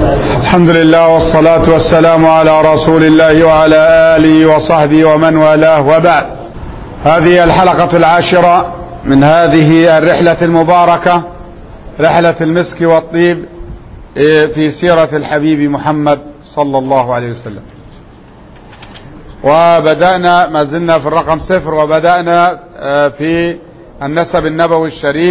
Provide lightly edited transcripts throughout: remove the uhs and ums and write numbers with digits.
الحمد لله والصلاة والسلام على رسول الله وعلى آله وصحبه ومن والاه، وبعد. هذه الحلقة العاشرة من هذه الرحلة المباركة، رحلة المسك والطيب في سيرة الحبيب محمد صلى الله عليه وسلم. وبدأنا، ما زلنا في الرقم 0، وبدأنا في النسب النبوي الشريف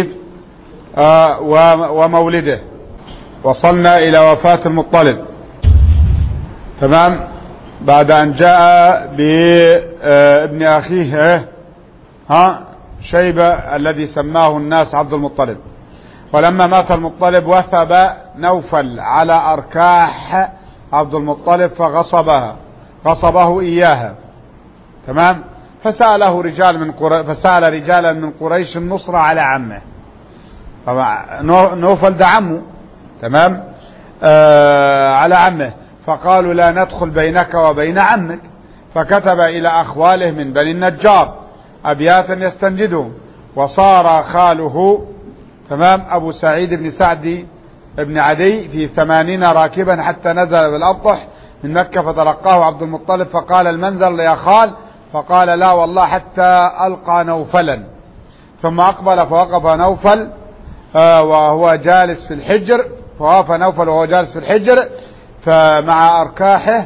ومولده. وصلنا إلى وفاة المطلب، تمام، بعد أن جاء بابن أخيه شيبة الذي سماه الناس عبد المطلب. ولما مات المطلب وثب نوفل على أركاح عبد المطلب فغصبه إياها، تمام. فسأل رجالا من قريش النصرة على عمه. طبعا نوفل ده عمه، تمام، على عمه. فقالوا لا ندخل بينك وبين عمك. فكتب إلى أخواله من بني النجار أبياتا يستنجدهم. وصار خاله، تمام، أبو سعيد بن سعد بن عدي في 80 راكبا حتى نزل بالأبطح من مكة، فتلقاه عبد المطلب فقال المنزل يا خال؟ فقال لا والله حتى ألقى نوفلا. ثم أقبل فوقف نوفل وهو جالس في الحجر، فوقف نوفل وهو جالس في الحجر فمع أركاحه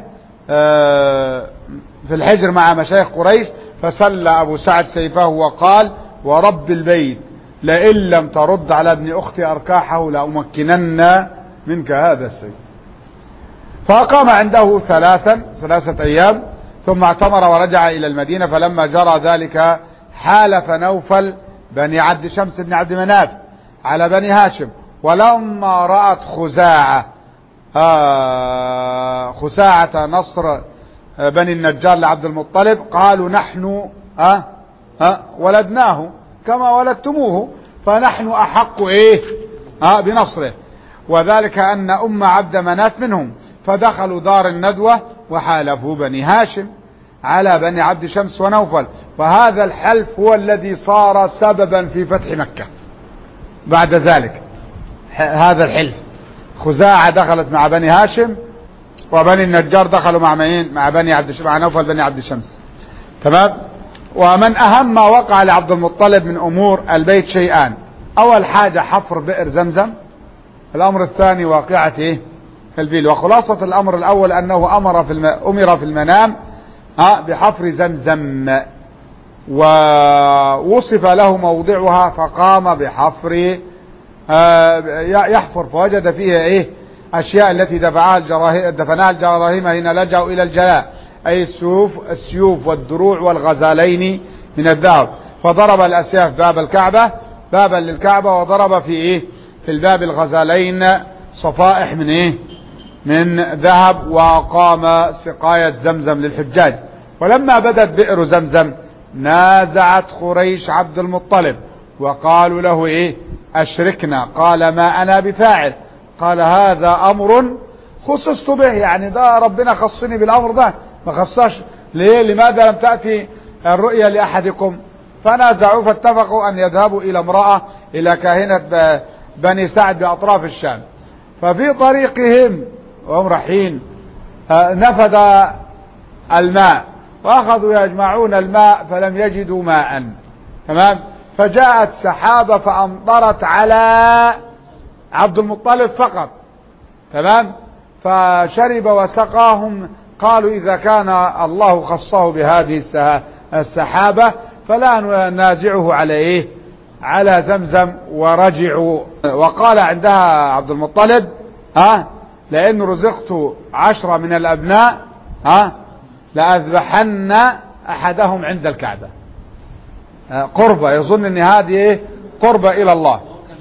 في الحجر مع مشايخ قريش. فسل أبو سعد سيفه وقال ورب البيت لئن لم ترد على ابن أختي أركاحه لأمكنن منك هذا السيف. فأقام عنده 3 أيام ثم اعتمر ورجع إلى المدينة. فلما جرى ذلك حالف نوفل بني عبد شمس بن عبد مناف على بني هاشم. ولما رأت خزاعة نصر بني النجار لعبد المطلب قالوا نحن ولدناه كما ولدتموه، فنحن أحق بنصره، وذلك أن أم عبد مناف منهم. فدخلوا دار الندوة وحالفوا بني هاشم على بني عبد شمس ونوفل. فهذا الحلف هو الذي صار سببا في فتح مكة بعد ذلك. هذا الحلف، خزاعة دخلت مع بني هاشم، وبني النجار دخلوا مع بني عبد شمس، مع نوفل بني عبد شمس، تمام. ومن أهم ما وقع لعبد المطلب من أمور البيت شيئان: أول حاجة حفر بئر زمزم، الأمر الثاني واقعة الفيل. وخلاصة الأمر الأول أنه أمر في المنام بحفر زمزم، ووصف له موضعها فقام بحفر يحفر، فوجد فيها أشياء التي دفناها الجراهيم حين لجأوا إلى الجلاء، أي السيوف والدروع والغزالين من الذهب. فضرب الأسياف بابا للكعبة، وضرب في الباب الغزالين صفائح من ذهب، وقام سقاية زمزم للحجاج. ولما بدت بئر زمزم نازعت قريش عبد المطلب وقالوا له أشركنا. قال ما أنا بفاعل. قال هذا أمر خصصت به، يعني ده ربنا خصني بالأمر ده، ما خصاش ليه؟ لماذا لم تأتي الرؤيا لأحدكم؟ فنازعوا فاتفقوا أن يذهبوا إلى امرأة، إلى كاهنة بني سعد بأطراف الشام. ففي طريقهم وهم رايحين نفد الماء، وأخذوا يجمعون الماء فلم يجدوا ماء، تمام. فجاءت سحابة فأمطرت على عبد المطلب فقط، تمام. فشرب وسقاهم. قالوا إذا كان الله خصه بهذه السحابة فلا ننازعه على زمزم. ورجعوا. وقال عندها عبد المطلب لأن رزقت 10 من الأبناء لأذبحن أحدهم عند الكعبة. قربة، يظن ان هذه قربة الى الله.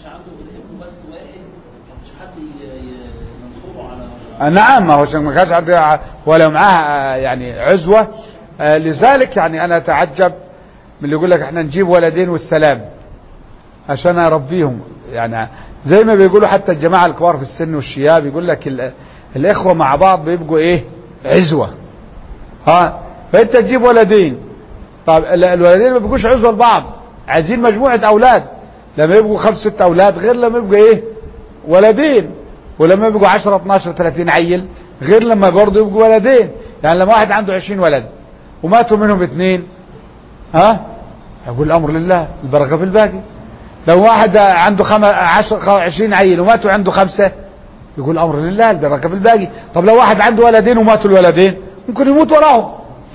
نعم، ما كانش حد ولا معاه يعني عزوة. لذلك يعني انا اتعجب من اللي يقول لك احنا نجيب ولدين والسلام عشان اربيهم. يعني زي ما بيقولوا حتى الجماعة الكبار في السن والشياب، يقول لك الاخوة مع بعض بيبقوا عزوة. فانت تجيب ولدين، طب الولدين ما بيبقوش عزوة لبعض، عايزين مجموعة اولاد. لما يبقوا 5 6 اولاد غير لما يبقى ولدين. ولما يبقوا 10 12 30 عيل غير لما برضه يبقوا ولدين. يعني لما واحد عنده 20 ولد وماتوا منهم 2 يقول الامر لله البركه في الباقي. لو واحد عنده 20 عيل وماتوا عنده 5 يقول الامر لله البركه في الباقي. طب لو واحد عنده ولدين وماتوا الولدين ممكن يموت وراهم.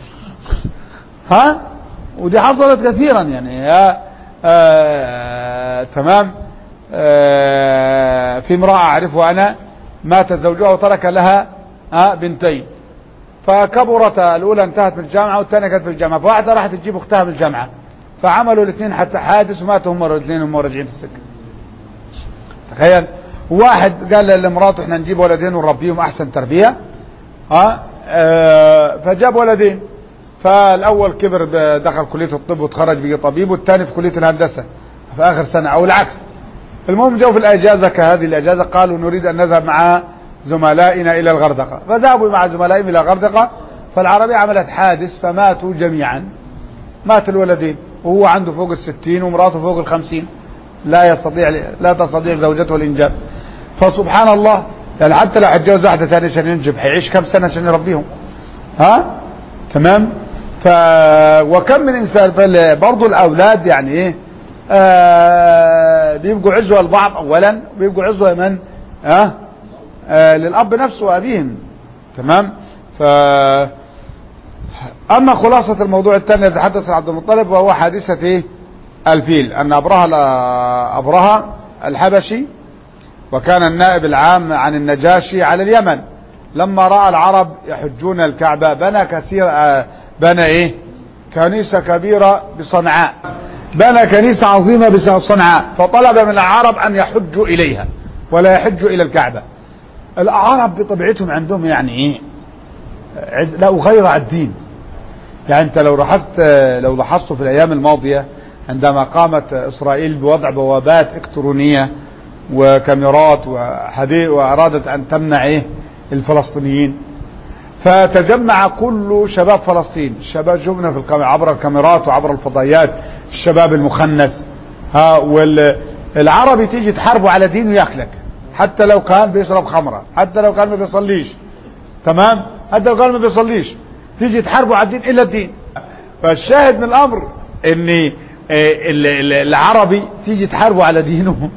ودي حصلت كثيرا يعني. تمام. في امرأة اعرفها انا مات زوجها وترك لها بنتين، فكبرت الاولى انتهت من الجامعة والثانية كانت في الجامعة، فواحدة راحت تجيب اختها من الجامعة فعملوا الاثنين حتى حادث وماتوا هم الاثنين وهم راجعين في السكة. تخيل. واحد قال لمراته احنا نجيب ولدين ونربيهم احسن تربية فجاب ولدين، فالاول كبر دخل كلية الطب وتخرج بقى طبيب، والثاني في كلية الهندسة في اخر سنة او العكس. المهم جو في الاجازة كهذه الاجازة قالوا نريد ان نذهب مع زملائنا الى الغردقة، فذهبوا مع زملائهم الى الغردقة، فالعربية عملت حادث فماتوا جميعا. مات الولدين وهو عنده فوق 60 ومراته فوق 50، لا تستطيع زوجته الانجاب. فسبحان الله يعني حتى لو هتجوز واحدة ثانية عشان ينجب هيعيش كم سنة عشان يربيهم. تمام. وكم من انسان برضو الاولاد يعني ايه بيبقوا عزوة لبعض اولا، بيبقوا عزوة من للاب نفسه وابيهم. تمام. اما خلاصة الموضوع الثاني الذي حدث عبد المطلب وهو حادثة ايه الفيل، ان ابرهة الحبشي وكان النائب العام عن النجاشي على اليمن لما رأى العرب يحجون الكعبة بنى كنيسة كبيرة بصنعاء، بنى كنيسة عظيمة بصنعاء، فطلب من العرب ان يحجوا اليها ولا يحجوا الى الكعبة. العرب بطبيعتهم عندهم يعني لا غير على الدين. يعني انت لو لاحظت في الايام الماضية عندما قامت اسرائيل بوضع بوابات الكترونية وكاميرات وارادت ان تمنع الفلسطينيين، فتجمع كل شباب فلسطين، الشباب شفنا في عبر الكاميرات وعبر الفضائيات الشباب المخنث والعربي تيجي تحاربه على دين وياكلك، حتى لو كان بيشرب خمرة، حتى لو كان ما بيصليش. تمام. حتى لو كان ما بيصليش تيجي تحاربه على الدين الا الدين. فالشاهد من الامر ان العربي تيجي تحاربه على دينه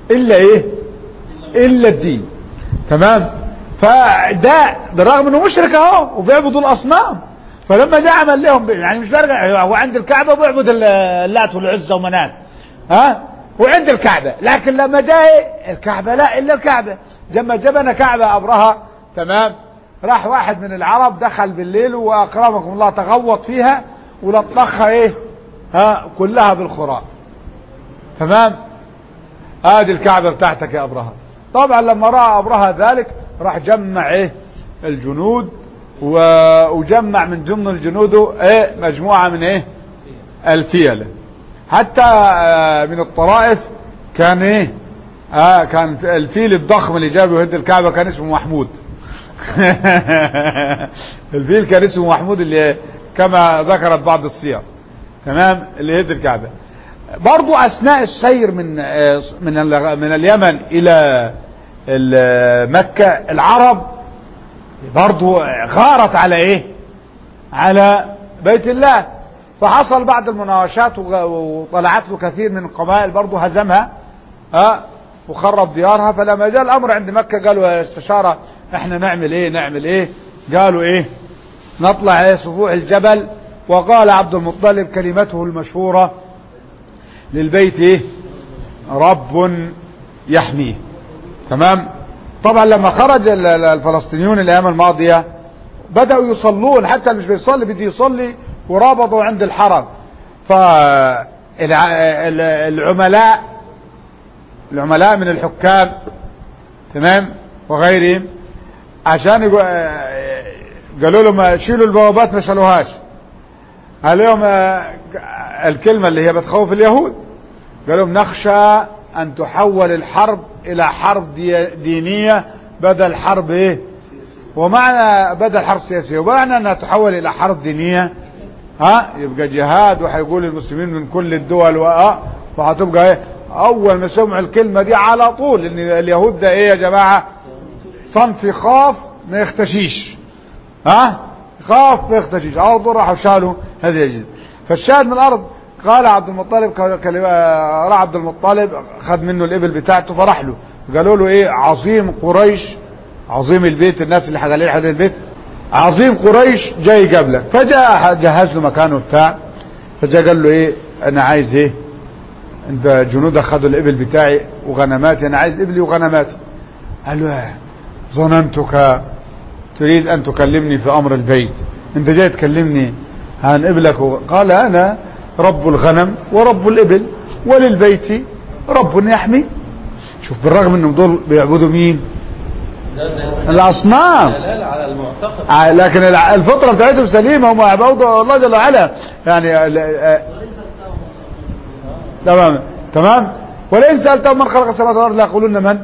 الا الدين. تمام. فده بالرغم انه مشرك اهو وبيعبدوا الاصنام، فلما جاء عمل لهم يعني مش فارق، هو عند الكعبة بيعبد اللات والعزى ومنات وعند الكعبة، لكن لما جاء الكعبة لا الا الكعبة. لما جبنا كعبة ابرهة تمام راح واحد من العرب دخل بالليل واكرمكم الله تغوط فيها ولطخها كلها بالخراء. تمام. هذه الكعبة بتاعتك يا ابرهة. طبعا لما رأى ابرهة ذلك راح جمع الجنود وجمع من ضمن الجنود مجموعة من الفيلة، حتى من الطرائف كان كان الفيل الضخم اللي جابه يهد الكعبة كان اسمه محمود. الفيل كان اسمه محمود اللي كما ذكرت بعض السير. تمام. اللي يهد الكعبة. برضو اثناء السير من اليمن الى مكة العرب برضو غارت على على بيت الله، فحصل بعض المناوشات وطلعت له كثير من القبائل برضو هزمها وخرب ديارها. فلما جاء الامر عند مكة قالوا يا استشارة احنا نعمل ايه قالوا نطلع سفوح الجبل. وقال عبد المطلب كلمته المشهورة للبيت رب يحميه. تمام. طبعا لما خرج الفلسطينيون الايام الماضية بدأوا يصلون، حتى مش بيصلي بدي يصلي، ورابطوا عند الحرم. فالعملاء من الحكام تمام وغيرهم عشان قالوا لهم شيلوا البوابات ما شالوهاش. قال لهم الكلمة اللي هي بتخوف اليهود، قالوا لهم نخشى ان تحول الحرب الى حرب دينية بدل حرب ومعنى بدل حرب سياسية، ومعنى انها تحول الى حرب دينية يبقى جهاد، وهيقول المسلمين من كل الدول وهتبقى اول ما سمعوا الكلمة دي على طول ان اليهود ده يا جماعة صنف يخاف ما يختشيش، خاف ما يختشيش، على طول راحوا شالوا هذه الجزء. فالشاهد من الارض قال عبد المطلب، راح عبد المطلب خد منه الابل بتاعته فرح له، قالوا له ايه عظيم قريش، عظيم البيت، الناس اللي حوالين حوالين البيت، عظيم قريش جاي قبلك. فجاء جهز له مكانه بتاع، فجاء قال له ايه انا عايز ايه، انت جنودك خدوا الابل بتاعي وغنماتي، انا عايز ابلي وغنماتي. قال له ظننتك تريد ان تكلمني في امر البيت، انت جاي تكلمني عن ابلك. قال انا رب الغنم ورب الابل وللبيت رب يحمي. شوف بالرغم انهم دول بيعبدوا مين؟ الاصنام، على المعتقد، لكن الفطره بتاعتهم سليمه، هم يعبدوا الله جل وعلا يعني. تمام. ولئن سالتهم من خلق السماوات والارض ليقولن من.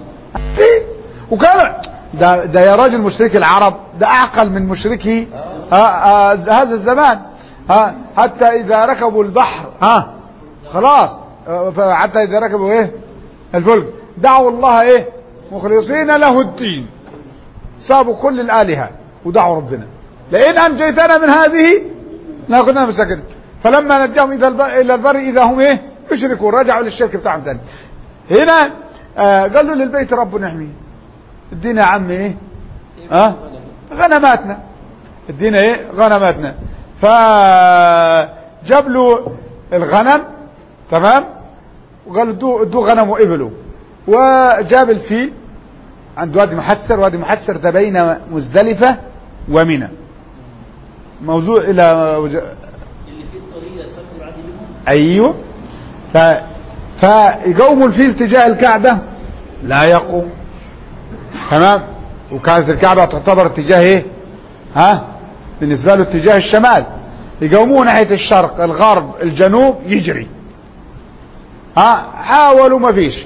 وكان ده يا راجل مشركي العرب ده اعقل من مشركي هذا الزمان. حتى اذا ركبوا البحر خلاص، حتى اذا ركبوا ايه الفلك دعوا الله ايه مخلصين له الدين، سابوا كل الالهه ودعوا ربنا لئن انجيتنا من هذه لكنا مساكين. فلما نجاهم الى البر اذا هم ايه يشركوا، رجعوا للشرك بتاعهم ثاني. هنا قالوا للبيت رب نحمي، ادينا يا عم ايه غنماتنا، ادينا ايه غنماتنا. فجاب له الغنم تمام، وقالوا ادوه غنم وابله، وجاب الفيل عند وادي محسر. وادي محسر ده بين مزدلفة ومنى، موضوع الى اللي فيه الطريق سفر عادي منهم. ايوه. فيقوموا الفيل تجاه الكعبة لا يقوم، تمام. وكانت الكعبة تعتبر اتجاه ايه بالنسبة له اتجاه الشمال، يقوموه ناحية الشرق الغرب الجنوب يجري. حاولوا ما فيش،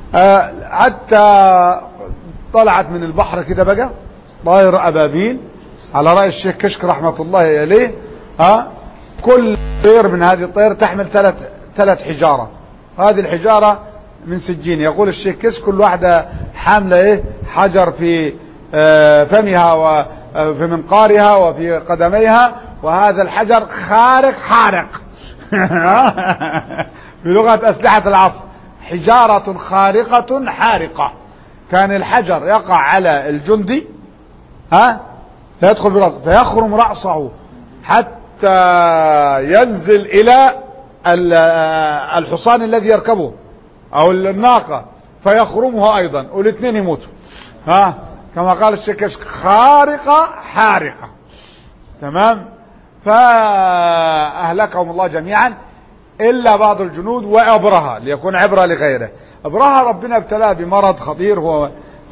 حتى طلعت من البحر كده بقى طائر ابابيل على رأي الشيخ كشك رحمة الله عليه. كل طير من هذه الطير تحمل ثلاث حجارة، هذه الحجارة من سجين. يقول الشيخ كشك كل واحدة حاملة ايه حجر في فمها وفي منقارها وفي قدميها، وهذا الحجر حارق بلغة أسلحة العصر، حجارة خارقة حارقة. كان الحجر يقع على الجندي فيدخل برأسه فيخرم رأسه حتى ينزل إلى الحصان الذي يركبه أو الناقة فيخرمها أيضا، والاثنين يموتوا. كما قال الشيخ كشك خارقة حارقة. تمام. فأهلكهم الله جميعا إلا بعض الجنود وأبرهة ليكون عبرة لغيره. أبرهة ربنا ابتلاه بمرض خطير، هو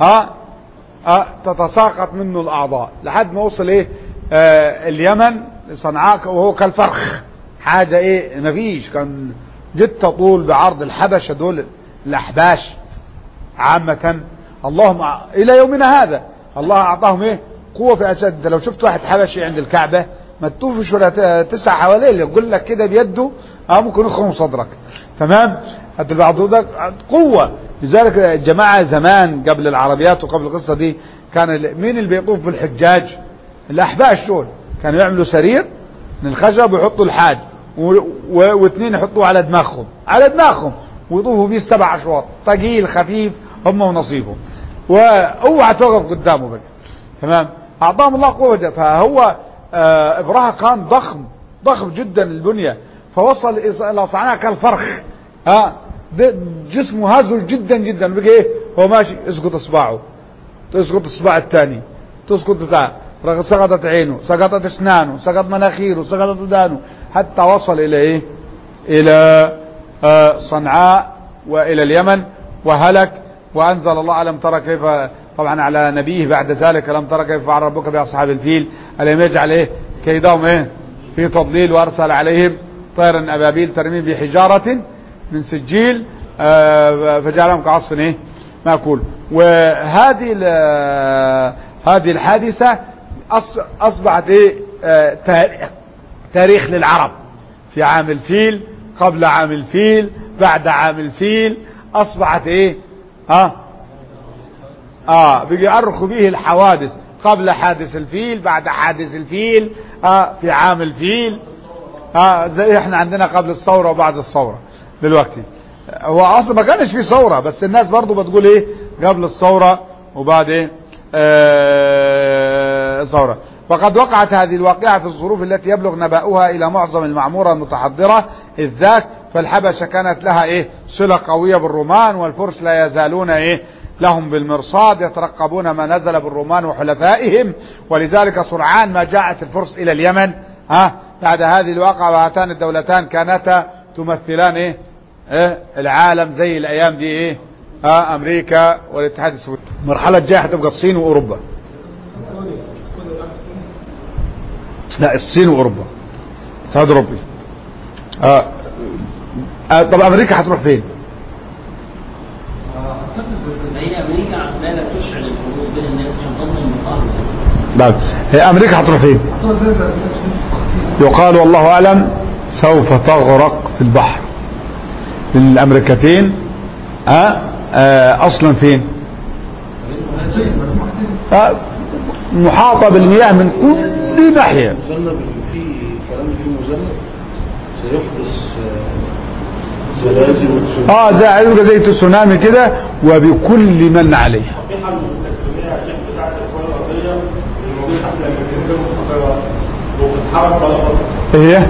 تتساقط منه الأعضاء لحد ما وصل إيه اليمن صنعاء، وهو كالفرخ، حاجة إيه مفيش، كان جت طول بعرض. الحبشة دول الأحباش عامة اللهم إلى يومنا هذا الله أعطاهم إيه قوة في أجساد. لو شفت واحد حبشي عند الكعبة ما تطوفش ولا تسع حواليه، يقول لك كده بيده ممكن يخرم صدرك. تمام. حتى البعض ده قوة. لذلك الجماعة زمان قبل العربيات وقبل القصة دي كان مين اللي بيطوف بالحجاج؟ الأحباش دول كانوا يعملوا سرير من الخشب ويحطوا الحاج واثنين يحطوه على دماغهم ويطوفوا بيه 7 أشواط، ثقيل خفيف هم ونصيبهم، واوعى توقف قدامه بقى. تمام. اعطاهم الله قوة. فهو ابرهة كان ضخم جدا البنية، فوصل الى صنعاء كالفرخ. جسمه هزل جدا جدا، بقى ايه هو ماشي يسقط اصبعه، تسقط اصبع الثاني، تسقط سقطت عينه، سقطت اسنانه، سقط مناخيره، سقطت ودانه، حتى وصل الى ايه الى صنعاء والى اليمن وهلك. وانزل الله ألم ترى كيف، طبعا على نبيه بعد ذلك، ألم ترى كيف فعل ربك بأصحاب الفيل ألم يجعل ايه كيدهم ايه في تضليل، وارسل عليهم طيرا ابابيل ترميم بحجارة من سجيل فجعلهم كعصف ايه مأكول. وهذه هذه الحادثة اصبحت ايه تاريخ للعرب، في عام الفيل، قبل عام الفيل، بعد عام الفيل، اصبحت ايه بيجي يؤرخوا به الحوادث، قبل حادث الفيل، بعد حادث الفيل، في عام الفيل، زي احنا عندنا قبل الثورة وبعد الثورة دلوقتي. هو اصلا ما كانش فيه ثورة، بس الناس برضو بتقول ايه قبل الثورة وبعد ايه ثورة. وقد وقعت هذه الواقعة في الظروف التي يبلغ نبأها الى معظم المعمورة المتحضرة اذ ذاك، فالحبشة كانت لها ايه صلة قوية بالرومان، والفرس لا يزالون ايه لهم بالمرصاد يترقبون ما نزل بالرومان وحلفائهم، ولذلك سرعان ما جاءت الفرس الى اليمن بعد هذه الواقعة، وهاتان الدولتان كانتا تمثلان ايه العالم زي الايام دي ايه امريكا والاتحاد السوفيتي. المرحلة الجاية هتبقى الصين واوروبا. لا، الصين واوروبا، الاتحاد الاوروبي. طب امريكا هتروح فين؟ امريكا عماله تشعل الحروب بين الناس عشان تضمن المقاومه. بعد هي امريكا هتروح فين؟ يقال والله اعلم سوف تغرق في البحر. الامريكتين اصلا فين؟ محاطة بالمياه من كل ناحية. مذنب في كلام فيه مذنب سيحدث زلازل وتسونامي زي تسونامي كده وبكل من عليه. ايه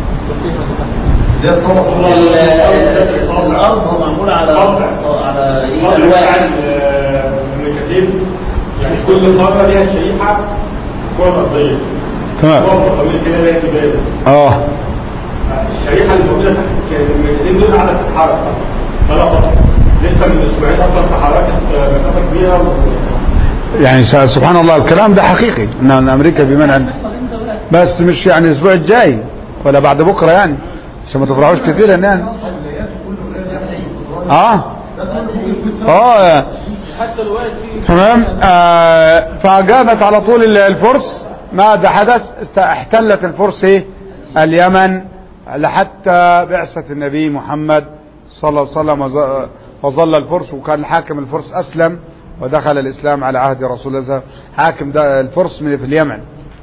الارض معموله على يعني كل قاره ليها شريحه كره ارضيه. تمام. كده ليها جبال. الشريحه اللي موجوده تحت المكتبين دول قاعده تتحرك اصلا. لسه من اسبوعين اصلا تحركت مسافه كبيره يعني سبحان الله الكلام ده حقيقي ان امريكا بمنع، بس مش يعني الاسبوع الجاي ولا بعد بكره يعني عشان ما تفرحوش كثيرا يعني. تمام. فقامت على طول الفرس. ماذا حدث؟ احتلت الفرس اليمن لحتى بعثة النبي محمد صلى الله عليه وسلم، وظل الفرس، وكان حاكم الفرس أسلم ودخل الإسلام على عهد رسول الله حاكم الفرس من في اليمن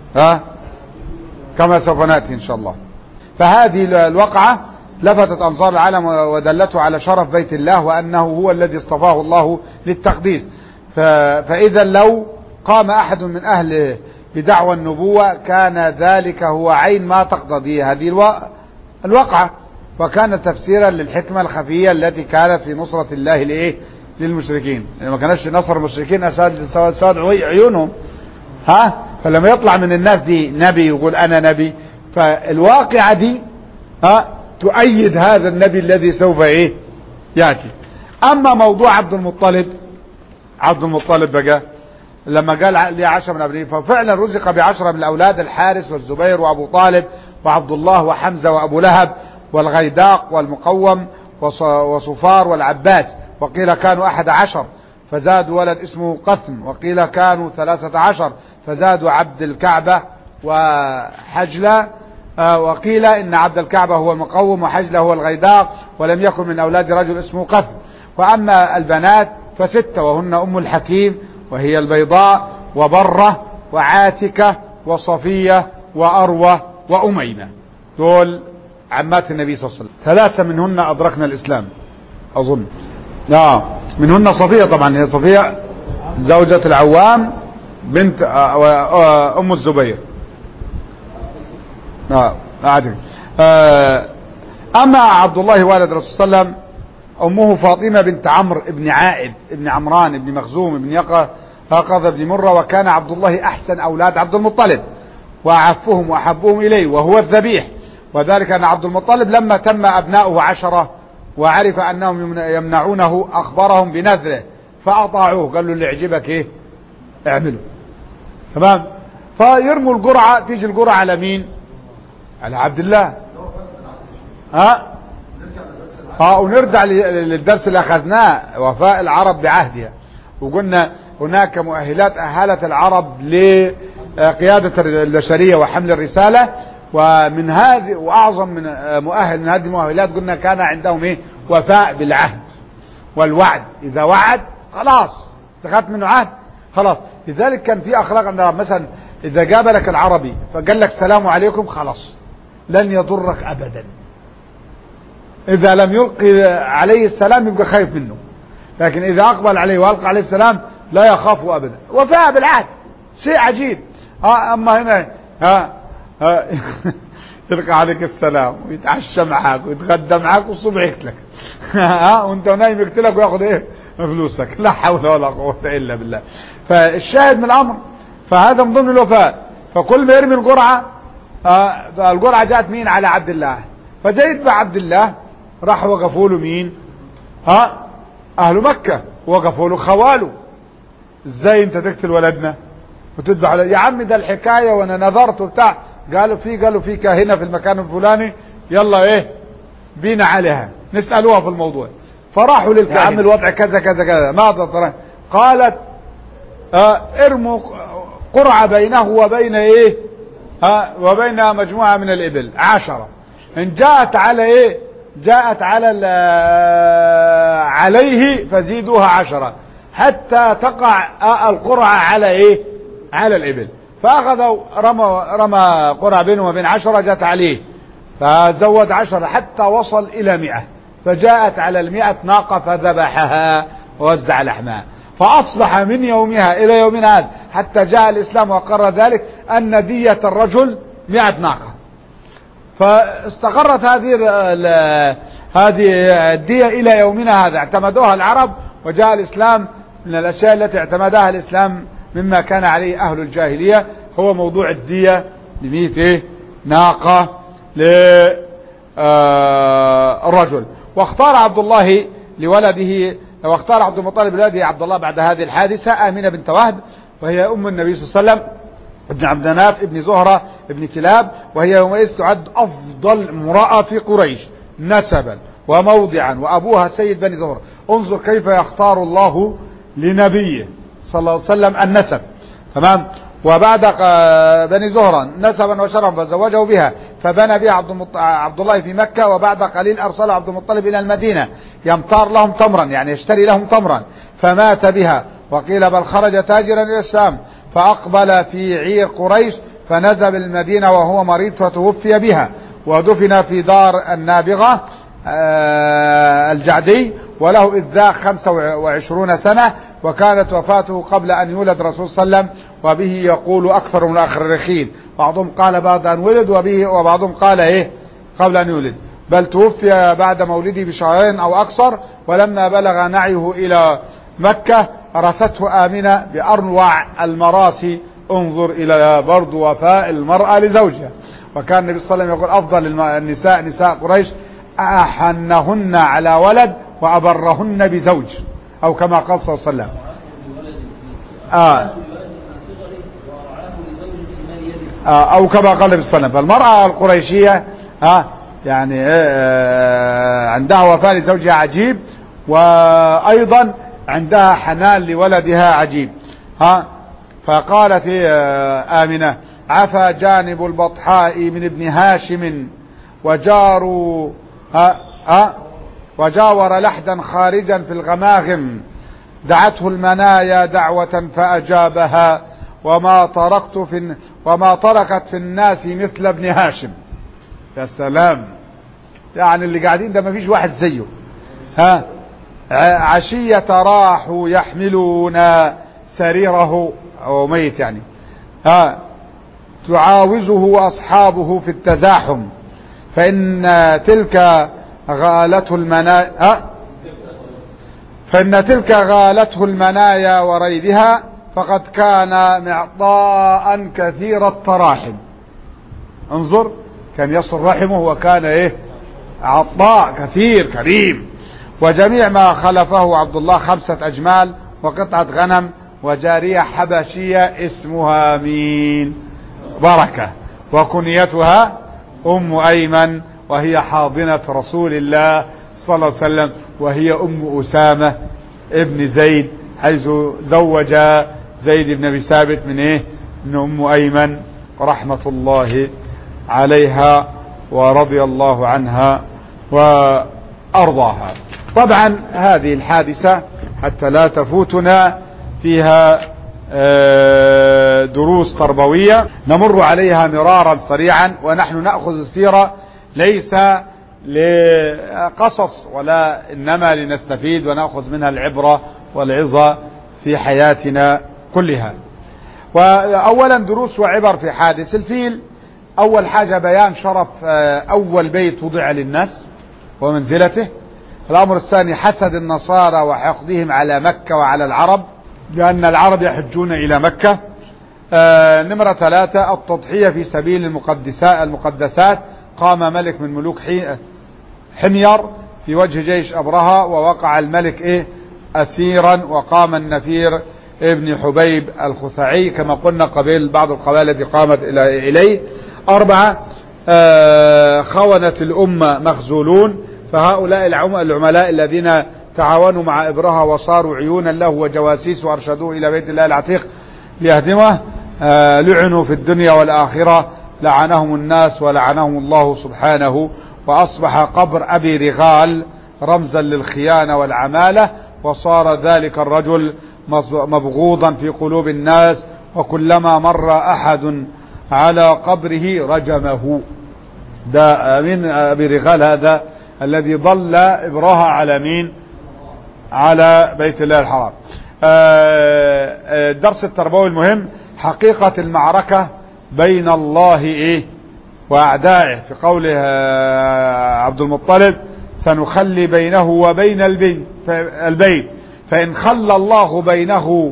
كما سوف نأتي إن شاء الله. فهذه الوقعة لفتت أنظار العالم ودلته على شرف بيت الله وأنه هو الذي اصطفاه الله للتقديس. فإذا لو قام أحد من أهله بدعوى النبوة كان ذلك هو عين ما تقتضيه هذه الوقعة، وكان تفسيرا للحكمة الخفية التي كانت في نصرة الله للمشركين. ما كانش نصر المشركين أساد عيونهم فلما يطلع من الناس دي نبي يقول أنا نبي، فالواقعة دي تؤيد هذا النبي الذي سوف يأتي. أما موضوع عبد المطلب بقى لما قال لي 10 من أبنائه، ففعلا رزق ب10 من الأولاد: الحارث والزبير وأبو طالب وعبد الله وحمزة وأبو لهب والغيداق والمقوم وصفار والعباس، وقيل كانوا 11 فزادوا ولد اسمه قثم، وقيل كانوا 13 فزادوا عبد الكعبة وحجلة، وقيل إن عبد الكعبة هو المقوم وحجلة هو الغيداق، ولم يكن من أولاد رجل اسمه قثم. وأما البنات ف6 وهن أم الحكيم وهي البيضاء وبرة وعاتكة وصفية وأروة وأمينة، دول عمات النبي صلى الله عليه وسلم. 3 منهن أدركنا الإسلام أظن. منهن صفية، طبعا هي صفية زوجة العوام بنت أم الزبير. أما عبد الله والد رسول الله صلى الله عليه وسلم أمه فاطمة بنت عمرو بن عائد بن عمران بن مخزوم بن يقظ بن مرة، وكان عبد الله أحسن أولاد عبد المطلب وأعفهم وأحبهم إليه وهو الذبيح، وذلك أن عبد المطلب لما تم أبناؤه 10 وعرف أنهم يمنعونه أخبرهم بنذره فأطاعوه، قال له اللي يعجبك اعمله. تمام. فيرموا القرعة، تيجي القرعة على مين؟ على عبد الله. ونرجع للدرس اللي أخذناه، وفاء العرب بعهدها، وقلنا هناك مؤهلات أهلت العرب لقيادة البشرية وحمل الرسالة، ومن هذه وأعظم من مؤهل من هذه المؤهلات قلنا كان عندهم وفاء بالعهد والوعد. إذا وعد خلاص دخلت منه عهد خلاص. لذلك كان في اخلاق عندنا، مثلا اذا جاب لك العربي فقال لك السلام عليكم خلاص لن يضرك ابدا، اذا لم يلقي عليه السلام يبقى خايف منه، لكن اذا اقبل عليه والقى عليه السلام لا يخاف ابدا. وفاء بالعهد شيء عجيب. اما هنا يلقى عليك السلام ويتعشى معاك ويتغدى معاك والصبح يقتلك وانت نايم يقتلك وياخذ ايه فلوسك. لا حول ولا قوة الا بالله. فالشاهد من الامر فهذا من ضمن الوفاء. فكل ما يرمي القرعة القرعة جاءت مين؟ على عبد الله. فجاء يتبع عبد الله، راح وقفوا له مين؟ اهل مكة وقفوا له خواله. ازاي انت تقتل ولدنا وتتبع يا عم ده الحكاية وانا نظرت وبتاع. قالوا في كاهنة في المكان الفلاني، يلا ايه بينا عليها نسألوها في الموضوع. فراحوا للكاهنة، يا عم الوضع كذا كذا كذا، ماذا ترى؟ قالت ارموا قرعة بينه وبين ايه وبين مجموعة من الابل 10. ان جاءت على ايه جاءت على عليه فزيدوها 10 حتى تقع القرعة على ايه على الابل. فاخذوا رمى قرعة بينه وبين 10 جاءت عليه فزود 10 حتى وصل الى 100. فجاءت على 100 ناقة فذبحها ووزع لحمها. فاصبح من يومها الى يومنا هذا حتى جاء الاسلام وقرر ذلك ان دية الرجل 100 ناقة. فاستقرت هذه الدية الى يومنا هذا، اعتمدوها العرب وجاء الاسلام. من الاشياء التي اعتمدها الاسلام مما كان عليه اهل الجاهلية هو موضوع الدية ب100 ناقة للرجل. واختار عبد الله لولده، واختار عبد المطلب لولده عبد الله بعد هذه الحادثة آمنة بنت وهب، وهي ام النبي صلى الله عليه وسلم، ابن عبد مناف ابن زهرة ابن كلاب، وهي يومئذ تعد افضل امرأة في قريش نسبا وموضعا، وابوها سيد بني زهرة. انظر كيف يختار الله لنبيه صلى الله عليه وسلم النسب. تمام. وبعد بني زهرة نسبا وشرفا فزوجه بها، فبنى بها عبد الله في مكة. وبعد قليل ارسل عبد المطلب الى المدينة يمطار لهم تمرا، يعني يشتري لهم تمرا، فمات بها. وقيل بل خرج تاجرا الى الشام فاقبل في عير قريش فنزل المدينة وهو مريض فتوفي بها، ودفن في دار النابغة الجعدي، وله إذ ذاك 25 سنة، وكانت وفاته قبل أن يولد رسول صلى الله عليه وسلم. وبه يقول أكثر من الأخرخين، بعضهم قال بعد أن ولد، وبعضهم قال إيه قبل أن يولد، بل توفي بعد مولده بشهرين أو أكثر. ولما بلغ نعيه إلى مكة رسته آمنة بأروع المراسي. انظر إلى برضو وفاء المرأة لزوجها. وكان النبي صلى الله عليه وسلم يقول أفضل النساء نساء قريش أحنهن على ولد وأبرهن بزوج، أو كما قال صلى الله عليه وسلم. أو كما قال النبي صلى الله عليه وسلم. فالمرأة القريشية يعني عندها وفاء لزوجها عجيب، وأيضا عندها حنان لولدها عجيب. فقالت آمنة عفى جانب البطحاء من ابن هاشم وجاور لحدا خارجا في الغماغم، دعته المنايا دعوة فأجابها، وما تركت في الناس مثل ابن هاشم. يا سلام، يعني اللي قاعدين ده ما فيش واحد زيه. عشية راحوا يحملون سريره أو ميت يعني، تعاوزه أصحابه في التزاحم، فإن تلك غالته المنايا وريدها، فقد كان معطاء كثير التراحم. انظر، كان يصل رحمه وكان عطاء كثير كريم. وجميع ما خلفه عبد الله 5 أجمال وقطعة غنم وجارية حبشية اسمها مين؟ بركة، وكنيتها أم أيمن، وهي حاضنة رسول الله صلى الله عليه وسلم، وهي أم أسامة ابن زيد، حيث زوج زيد بن أبي ثابت من أم أيمن رحمة الله عليها ورضي الله عنها وأرضاها. طبعا هذه الحادثة حتى لا تفوتنا فيها دروس تربوية نمر عليها مرارا سريعا، ونحن نأخذ السيرة ليس لقصص ولا إنما لنستفيد ونأخذ منها العبرة والعظة في حياتنا كلها. وأولا دروس وعبر في حادث الفيل. أول حاجة بيان شرف أول بيت وضع للناس ومنزلته. الأمر الثاني حسد النصارى وحقدهم على مكة وعلى العرب، لأن العرب يحجون إلى مكة. نمرة 3 التضحية في سبيل المقدسات. قام ملك من ملوك حمير في وجه جيش أبرهة، ووقع الملك أسيرا، وقام النفير ابن حبيب الخثعي كما قلنا قبيل بعض القبائل التي قامت إليه. 4 خونة الأمة مخزولون، فهؤلاء العملاء الذين تعاونوا مع إبرهة وصاروا عيونا له وجواسيس وأرشدوه إلى بيت الله العتيق ليهدمه لعنوا في الدنيا والآخرة، لعنهم الناس ولعنهم الله سبحانه. وأصبح قبر أبي رغال رمزا للخيانة والعمالة، وصار ذلك الرجل مبغوضا في قلوب الناس، وكلما مر أحد على قبره رجمه. ده من أبي رغال هذا الذي ضل إبرهة على مين؟ على بيت الله الحرام. الدرس التربوي المهم حقيقة المعركة بين الله وأعدائه، في قوله عبد المطلب سنخلي بينه وبين البيت فإن خلى الله بينه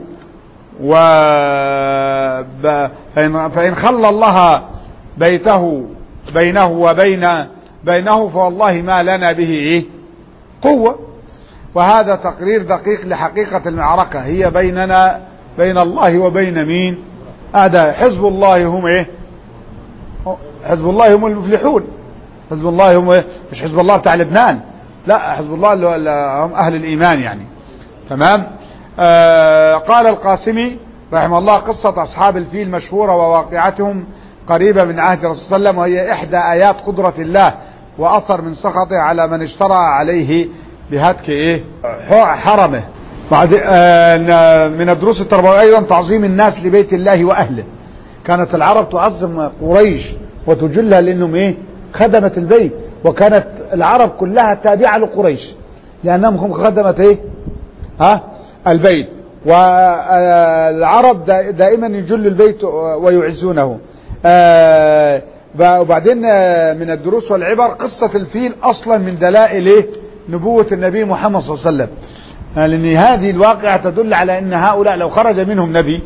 فإن خلى الله بيته بينه بينه فوالله ما لنا به قوة. وهذا تقرير دقيق لحقيقة المعركة، هي بيننا بين الله وبين مين؟ أعداء. حزب الله هم حزب الله هم المفلحون. حزب الله هم مش حزب الله بتاع لبنان، لا، حزب الله هم أهل الإيمان يعني. تمام. قال القاسمي رحمه الله قصة أصحاب الفيل مشهورة وواقعتهم قريبة من عهد الرسول صلى الله عليه وسلم، وهي إحدى آيات قدرة الله وأثر من سخطه على من اشترى عليه بهتك حرمه. بعد من الدروس التربوية أيضا تعظيم الناس لبيت الله وأهله. كانت العرب تعظم قريش وتجلها لأنهم خدمة البيت، وكانت العرب كلها تابعة لقريش لأنهم خدمة البيت. والعرب دائما يجل البيت ويعزونه. وبعدين من الدروس والعبر قصة الفيل أصلا من دلائل نبوة النبي محمد صلى الله عليه وسلم، لأن هذه الواقعة تدل على أن هؤلاء لو خرج منهم نبي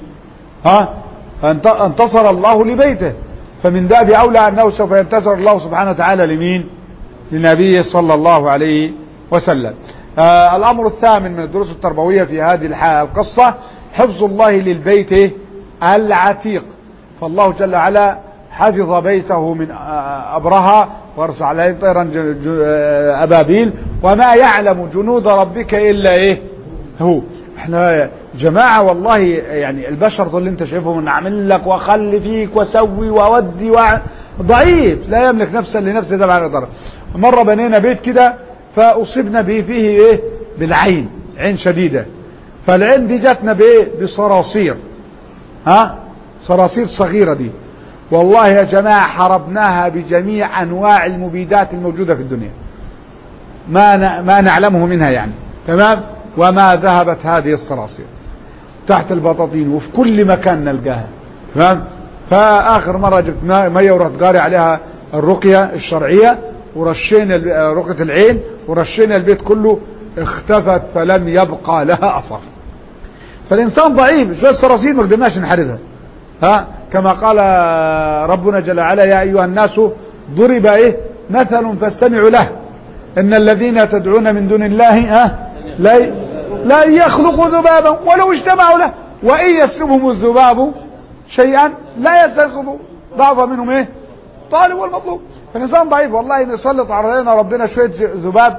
انتصر الله لبيته، فمن باب أولى أنه سوف ينتصر الله سبحانه وتعالى لمين؟ لنبيه صلى الله عليه وسلم. الأمر الثامن من الدروس التربوية في هذه القصة حفظ الله للبيت العتيق. فالله جل وعلا حفظ بيته من أبرهة وارسل عليهم طيرا أبابيل، وما يعلم جنود ربك إلا هو. احنا جماعة والله يعني البشر ذو اللي انت شايفهم نعمل لك واخلي فيك وسوي واودي ضعيف لا يملك نفسا لنفسه ده بعد ضرر. مرة بنينا بيت كده فأصبنا به فيه بالعين، عين شديدة، فالعين دي جاتنا بصراصير، صراصير صغيرة دي، والله يا جماعة حربناها بجميع أنواع المبيدات الموجودة في الدنيا ما نعلمه منها يعني. تمام. وما ذهبت هذه الصراصير تحت البطاطين وفي كل مكان نلقاها. تمام. فآخر مرة جبت مية ورحت قاري عليها الرقية الشرعية ورشينا رقية العين ورشينا البيت كله، اختفت فلم يبقى لها أثر. فالإنسان ضعيف، شوية صراصير ما قدرناش نحاربها. كما قال ربنا جل وعلا يا أيها الناس ضرب مثل فاستمعوا له إن الذين تدعون من دون الله لا يخلقوا ذبابا ولو اجتمعوا له وإن يسلبهم الذباب شيئا لا يستيقظوا ضعف منهم طالب والمطلوب. فالإنسان ضعيف والله إن يسلط علينا ربنا شوية ذباب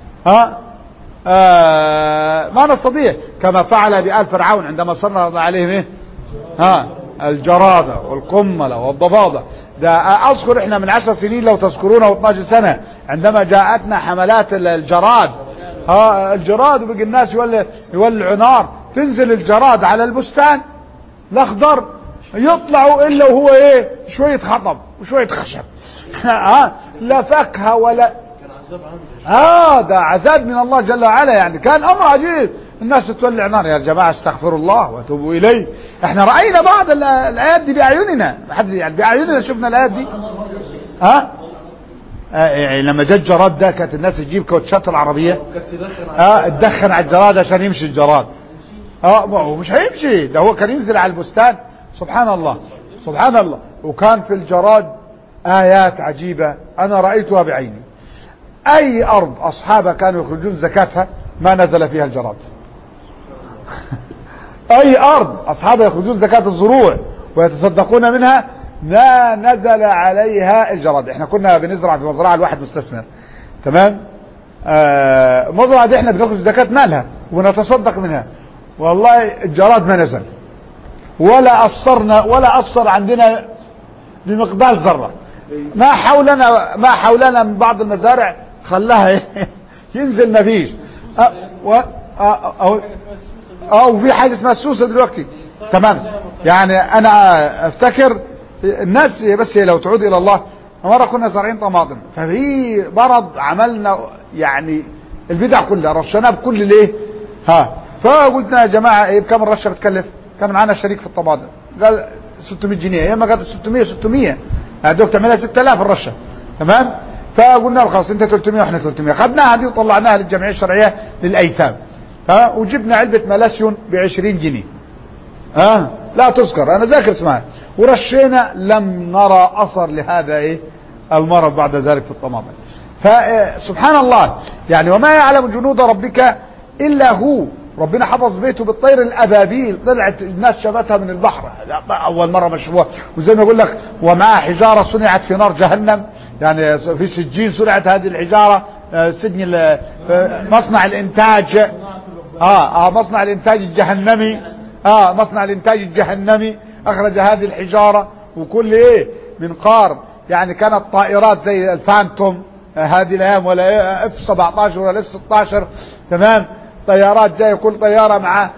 ما نستطيع، كما فعل بآل فرعون عندما سلط عليهم الجرادة والقملة والضفادع. ده أذكر إحنا من 10 سنين لو تذكرونه و12 سنة عندما جاءتنا حملات الجراد الجراد، وبقى الناس يولعوا نار تنزل الجراد على البستان الاخضر يطلعوا الا وهو ايه شوية خطب وشوية خشب لا فاكهة ولا كان عذاب عامل. ده عذاب من الله جل وعلا. يعني كان امر عجيب، الناس تولع نار. يا جماعة استغفروا الله واتوبوا اليه. احنا رأينا بعض الايات دي باعيننا، يعني باعيننا شفنا الايات دي. لما جاء الجراد ده كانت الناس تجيب كاوتشات العربية تدخن على الجراد عشان يمشي الجراد. هو مش هيمشي، ده هو كان ينزل على البستان. سبحان الله سبحان الله. وكان في الجراد آيات عجيبة أنا رأيتها بعيني. أي أرض أصحابها كانوا يخرجون زكاتها ما نزل فيها الجراد. أي أرض أصحابها يخرجون زكاة الزروع ويتصدقون منها ما نزل عليها الجراد. احنا كنا بنزرع في مزرعة الواحد مستثمر، تمام. مزرعة دي احنا بناخذ زكاة مالها ونتصدق منها، والله الجراد ما نزل ولا أثر عندنا بمقدار ذرة. ما حولنا من بعض المزارع خلاها ينزل ما فيش. او في حاجة اسمها السوسة دلوقتي، تمام. يعني انا افتكر الناس بس لو تعود الى الله، مرة كنا زارعين طماطم ففي برد عملنا يعني البدع كلها رشناها بكل ليه فقلنا يا جماعة بكم الرشة بتكلف؟ كان معنا شريك في الطماطم قال 600 جنيه. يا اما قالت 600 هدوك تعملها 6000 الرشة، تمام. فقلنا له خلاص انت 300 واحنا 300. خدناها دي وطلعناها للجمعية الشرعية للايتام وجبنا علبة ملاسيون ب20 جنيه لا تذكر، انا ذاكر اسمها. ورشينا لم نرى اثر لهذا المرض بعد ذلك في الطماطم. فسبحان الله يعني وما يعلم جنود ربك الا هو. ربنا حفظ بيته بالطير الابابيل، طلعت الناس شافتها من البحر اول مرة مشروع. وزي ما اقول لك ومعها حجارة صنعت في نار جهنم، يعني في سجين صنعت هذه الحجارة. سجن مصنع الانتاج مصنع الانتاج الجهنمي مصنع الانتاج الجهنمي اخرج هذه الحجارة. وكل من قار. يعني كانت طائرات زي الفانتوم هذه الايام ولا F-17 ولا F-16، تمام. طيارات جاية كل طيارة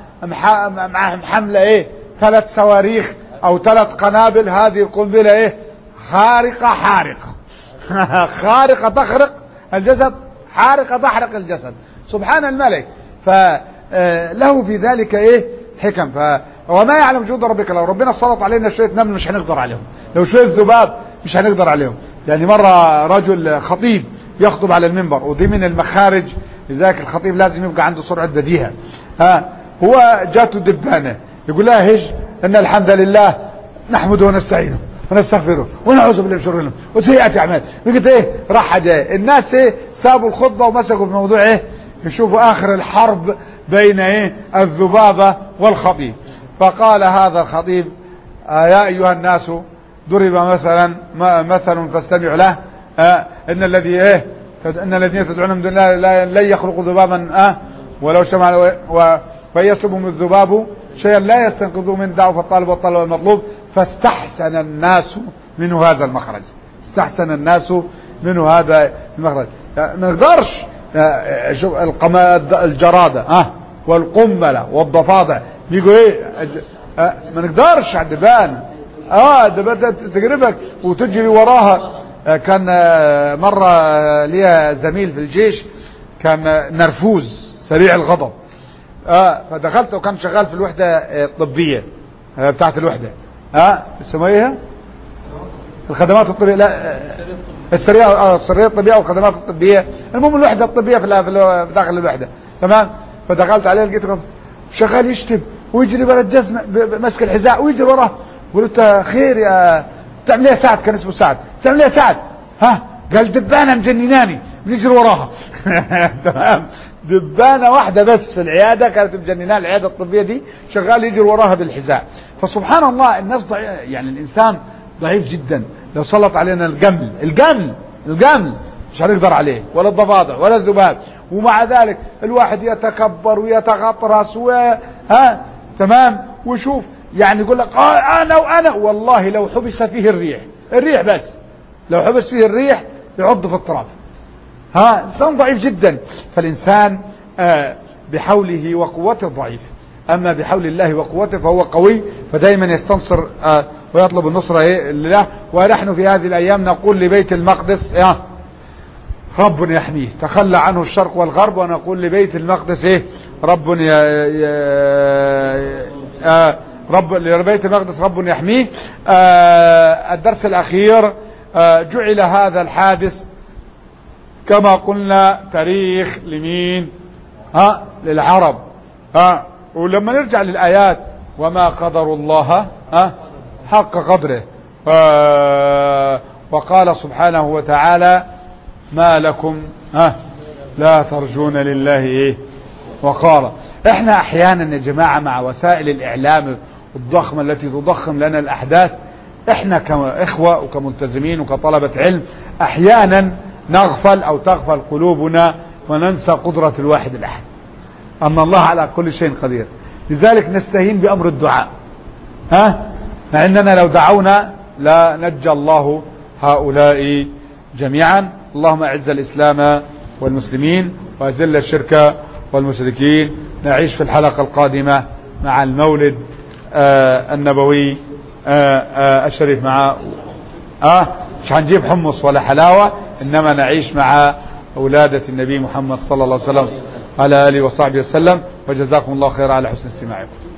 مع حملة 3 صواريخ او 3 قنابل. هذه القنبلة خارقة خارقة تخرق الجسد، حارقة تحرق الجسد. سبحان الملك. فله في ذلك حكم. وما يعلم جنود ربك. لو ربنا سلط علينا شوية نمل مش هنقدر عليهم، لو شوية ذباب مش هنقدر عليهم. يعني مرة رجل خطيب يخطب على المنبر، ودي من المخارج، لذلك الخطيب لازم يبقى عنده سرعة بديهة. هو جاته دبانة يقول لها هج ان الحمد لله نحمده ونستعينه ونستغفره ونعوذ بالله من شر وسيئات اعمال. قلت راح جاي الناس سابوا الخطبة ومسكوا في موضوع يشوفوا اخر الحرب بين الذبابة والخطيب. فقال هذا الخطيب يا ايها الناس ضرب مثل فاستمعوا له ان الذين تدعون من دون الله لن يخلقوا ذبابا ولو شمع فيسلبهم الذباب شيئا لا يستنقذوا من ضعف الطالب والطالب والمطلوب. فاستحسن الناس منه هذا المخرج. استحسن الناس منه هذا المخرج. ما نقدرش الجرادة والقنبلة والضفادع بيقوا ما نقدرش على الدبان. دبان تقربك وتجري وراها. كان مرة ليها زميل في الجيش كان نرفوز سريع الغضب. فدخلت وكان شغال في الوحدة الطبية بتاعت الوحدة اسمها الخدمات الطبية، لا السرية الطبية والخدمات الطبية. المهم الوحدة الطبية في داخل الوحدة، تمام. فدخلت عليه لقيته شغال يشتم ويجري ورا الجزمة ماسك الحذاء ويجري وراه. قلت خير يا تعمل ايه سعد؟ كان اسمه سعد. تعمل ايه سعد؟ قال دبانة مجنناني بنجري وراها. تمام. دبانة واحدة بس في العيادة كانت مجننان العيادة الطبية دي، شغال يجري وراها بالحذاء. فسبحان الله الناس يعني الانسان ضعيف جدا. لو سلط علينا الجمل مش هنقدر عليه، ولا الضفادع ولا الذباب. ومع ذلك الواحد يتكبر ويتغطرس تمام. وشوف يعني يقول لك انا والله لو حبس فيه الريح بس لو حبس فيه الريح يعض في التراب. انسان ضعيف جدا. فالانسان بحوله وقوته ضعيف. أما بحول الله وقوته فهو قوي، فدائما يستنصر ويطلب النصرة لله. ونحن في هذه الأيام نقول لبيت المقدس رب يحميه، تخلى عنه الشرق والغرب، ونقول لبيت المقدس رب لبيت المقدس رب يحميه. الدرس الأخير جعل هذا الحادث كما قلنا تاريخ لمين؟ للعرب. ولما نرجع للآيات وما قدر الله حق قدره، وقال سبحانه وتعالى ما لكم لا ترجون لله وقال. احنا احيانا يا جماعة مع وسائل الاعلام الضخمة التي تضخم لنا الاحداث، احنا كاخوة وكملتزمين وكطلبة علم احيانا نغفل او تغفل قلوبنا وننسى قدرة الواحد الاحد، ان الله على كل شيء قدير. لذلك نستهين بامر الدعاء، مع اننا لو دعونا لا نجى الله هؤلاء جميعا. اللهم اعز الاسلام والمسلمين واذل الشرك والمشركين. نعيش في الحلقة القادمة مع المولد النبوي الشريف، مع مش هنجيب حمص ولا حلاوة، انما نعيش مع ولادة النبي محمد صلى الله عليه وسلم على آله وصحبه وسلم. وجزاكم الله خير على حسن استماعكم.